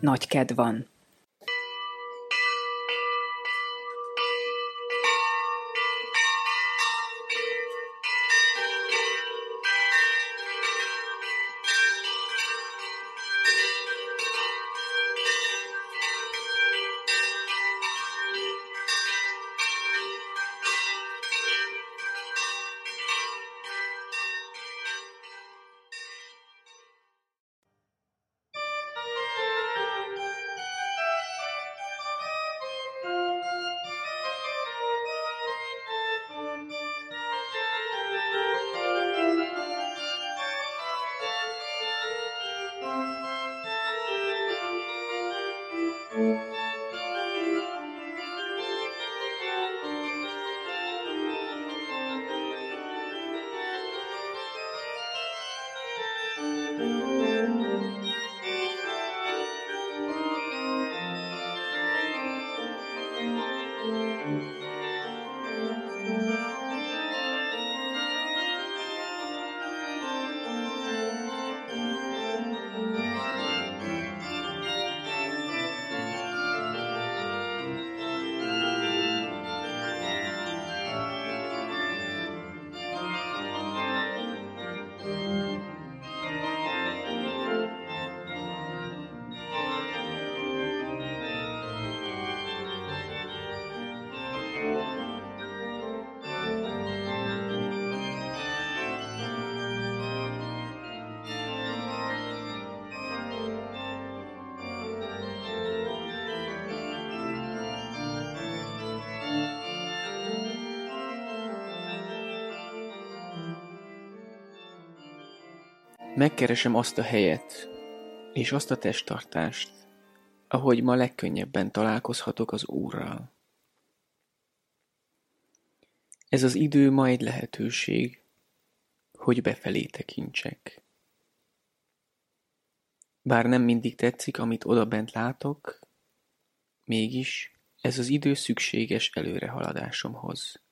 nagy kedv van. Megkeresem azt a helyet, és azt a testtartást, ahogy ma legkönnyebben találkozhatok az Úrral. Ez az idő ma egy lehetőség, hogy befelé tekintsek. Bár nem mindig tetszik, amit odabent látok, mégis ez az idő szükséges előrehaladásomhoz.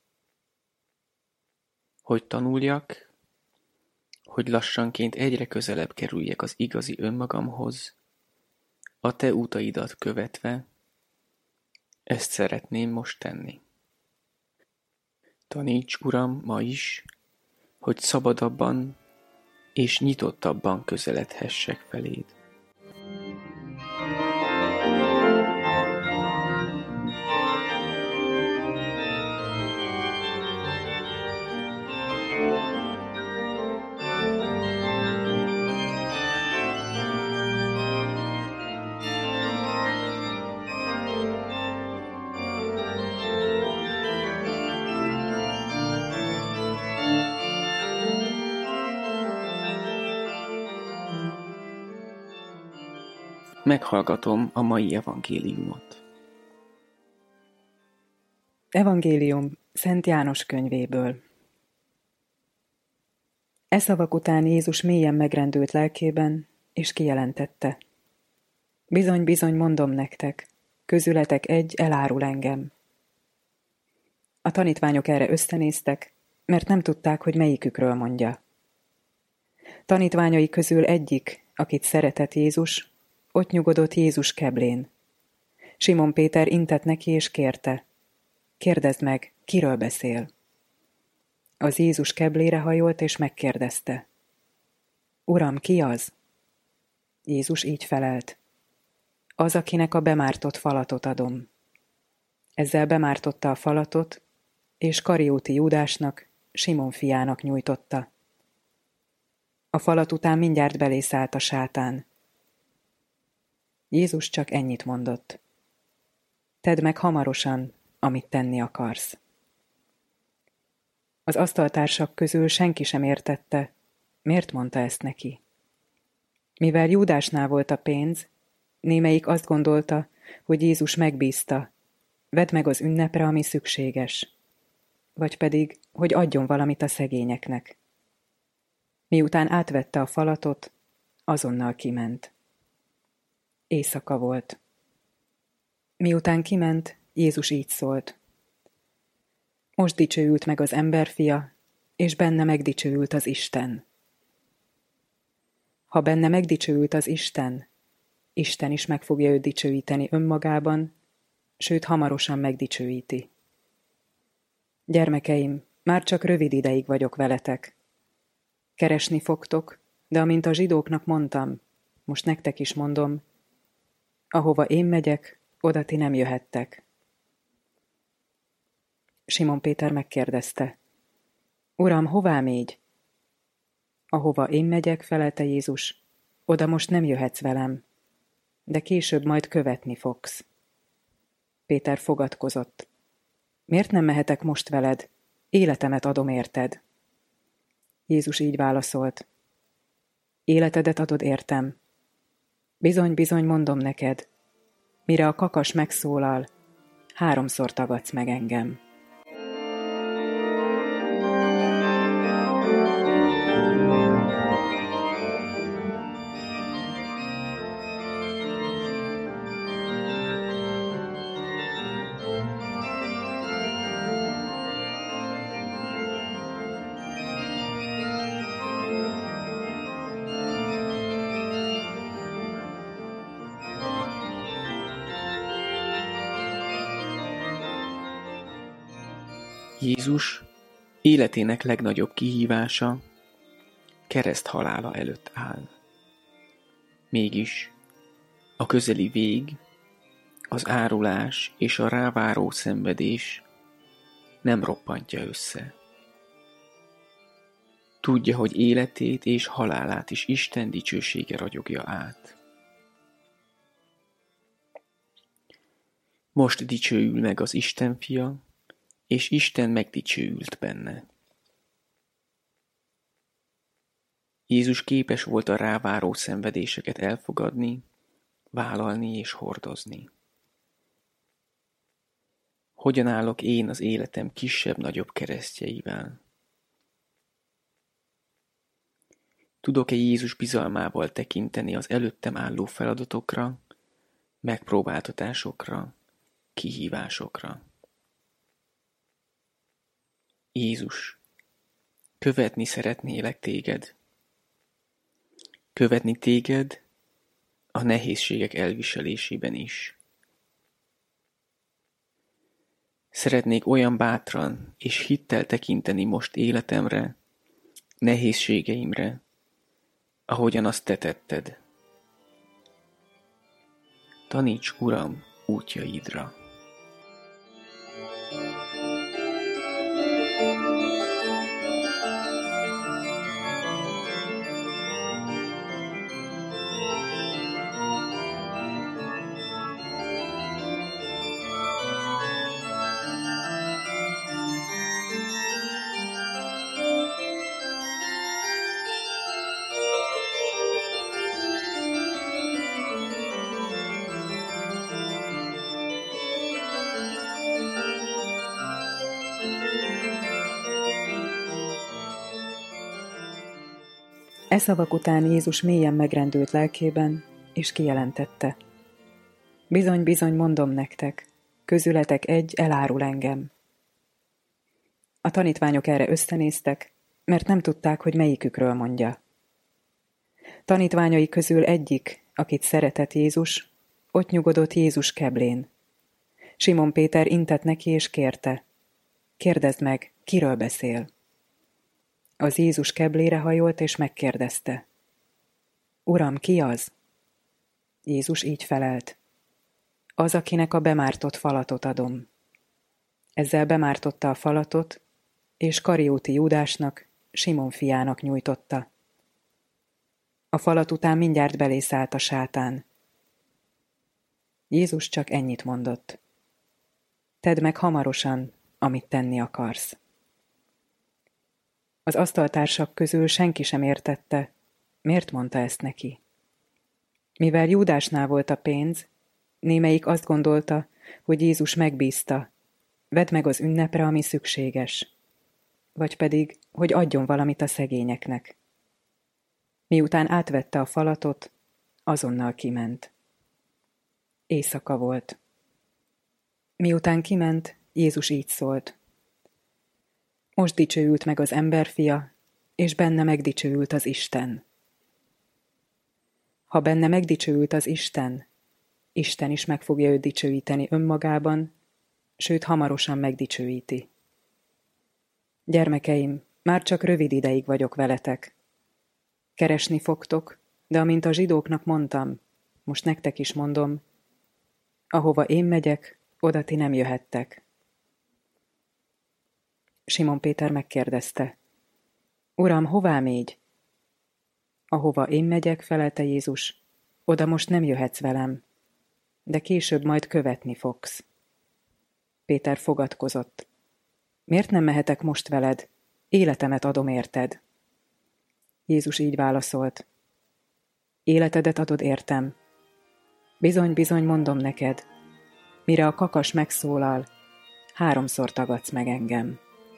Hogy tanuljak, hogy lassanként egyre közelebb kerüljek az igazi önmagamhoz, a te utaidat követve, ezt szeretném most tenni. Taníts, Uram, ma is, hogy szabadabban és nyitottabban közeledhessek feléd. Meghallgatom a mai evangéliumot. Evangélium Szent János könyvéből. E szavak után Jézus mélyen megrendült lelkében, és kijelentette: Bizony, bizony, mondom nektek, közületek egy elárul engem. A tanítványok erre összenéztek, mert nem tudták, hogy melyikükről mondja. Tanítványai közül egyik, akit szeretett Jézus, ott nyugodott Jézus keblén. Simon Péter intett neki és kérte: Kérdezd meg, kiről beszél? Az Jézus keblére hajolt és megkérdezte: Uram, ki az? Jézus így felelt: Az, akinek a bemártott falatot adom. Ezzel bemártotta a falatot, és Karióti Júdásnak, Simon fiának nyújtotta. A falat után mindjárt belé szállt a sátán. Jézus csak ennyit mondott: Tedd meg hamarosan, amit tenni akarsz. Az asztaltársak közül senki sem értette, miért mondta ezt neki. Mivel Júdásnál volt a pénz, némelyik azt gondolta, hogy Jézus megbízta: Vedd meg az ünnepre, ami szükséges, vagy pedig, hogy adjon valamit a szegényeknek. Miután átvette a falatot, azonnal kiment. Éjszaka volt. Miután kiment, Jézus így szólt: Most dicsőült meg az emberfia, és benne megdicsőült az Isten. Ha benne megdicsőült az Isten, Isten is meg fogja őt dicsőíteni önmagában, sőt hamarosan megdicsőíti. Gyermekeim, már csak rövid ideig vagyok veletek. Keresni fogtok, de amint a zsidóknak mondtam, most nektek is mondom, ahova én megyek, oda ti nem jöhettek. Simon Péter megkérdezte, Uram, hová mégy? Ahova én megyek, felelte Jézus, oda most nem jöhetsz velem, de később majd követni fogsz. Péter fogadkozott. Miért nem mehetek most veled? Életemet adom érted. Jézus így válaszolt. Életedet adod értem. Bizony, bizony, mondom neked, mire a kakas megszólal, 3-szor tagadsz meg engem. Jézus életének legnagyobb kihívása kereszt halála előtt áll. Mégis a közeli vég, az árulás és a ráváró szenvedés nem roppantja össze. Tudja, hogy életét és halálát is Isten dicsősége ragyogja át. Most dicsőül meg az Isten fia, és Isten megdicsőült benne. Jézus képes volt a ráváró szenvedéseket elfogadni, vállalni és hordozni. Hogyan állok én az életem kisebb-nagyobb keresztjeivel? Tudok-e Jézus bizalmával tekinteni az előttem álló feladatokra, megpróbáltatásokra, kihívásokra? Jézus, követni szeretnélek téged. Követni téged a nehézségek elviselésében is. Szeretnék olyan bátran és hittel tekinteni most életemre, nehézségeimre, ahogyan azt te tetted. Taníts, Uram, útjaidra. E szavak után Jézus mélyen megrendült lelkében, és kijelentette. Bizony, bizony, mondom nektek, közületek egy elárul engem. A tanítványok erre összenéztek, mert nem tudták, hogy melyikükről mondja. Tanítványai közül egyik, akit szeretett Jézus, ott nyugodott Jézus keblén. Simon Péter intett neki és kérte. Kérdezd meg, kiről beszél? Az Jézus keblére hajolt és megkérdezte. Uram, ki az? Jézus így felelt. Az, akinek a bemártott falatot adom. Ezzel bemártotta a falatot, és Karióti Júdásnak, Simon fiának nyújtotta. A falat után mindjárt belészállt a sátán. Jézus csak ennyit mondott. Tedd meg hamarosan, amit tenni akarsz. Az asztaltársak közül senki sem értette, miért mondta ezt neki. Mivel Júdásnál volt a pénz, némelyik azt gondolta, hogy Jézus megbízta, vedd meg az ünnepre, ami szükséges, vagy pedig, hogy adjon valamit a szegényeknek. Miután átvette a falatot, azonnal kiment. Éjszaka volt. Miután kiment, Jézus így szólt. Most dicsőült meg az emberfia, és benne megdicsőült az Isten. Ha benne megdicsőült az Isten, Isten is meg fogja őt dicsőíteni önmagában, sőt hamarosan megdicsőíti. Gyermekeim, már csak rövid ideig vagyok veletek. Keresni fogtok, de amint a zsidóknak mondtam, most nektek is mondom, ahova én megyek, oda ti nem jöhettek. Simon Péter megkérdezte, Uram, hová mégy? Ahova én megyek, felelte Jézus, oda most nem jöhetsz velem, de később majd követni fogsz. Péter fogadkozott. Miért nem mehetek most veled? Életemet adom érted. Jézus így válaszolt. Életedet adod értem. Bizony, bizony, mondom neked, mire a kakas megszólal, 3-szor tagadsz meg engem.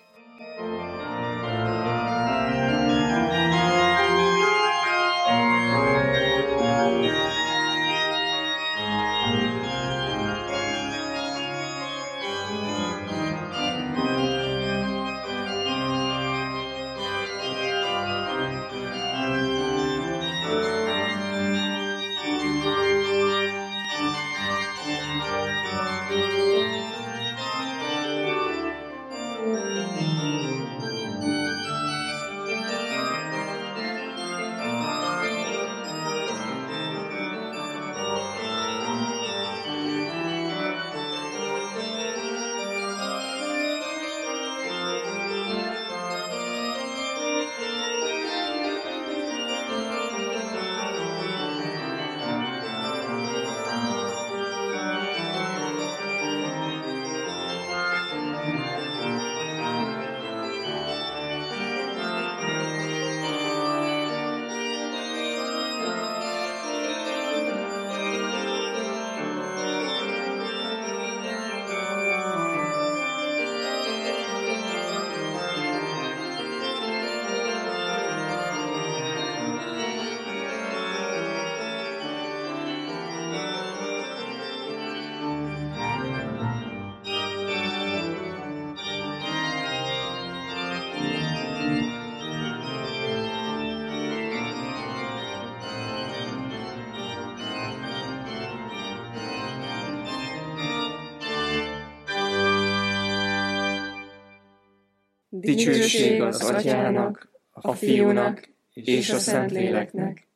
Dicsőség az Atyának, a Fiúnak és a Szentléleknek,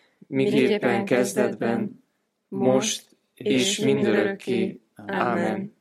miképpen kezdetben, most és mindörökké. Ámen.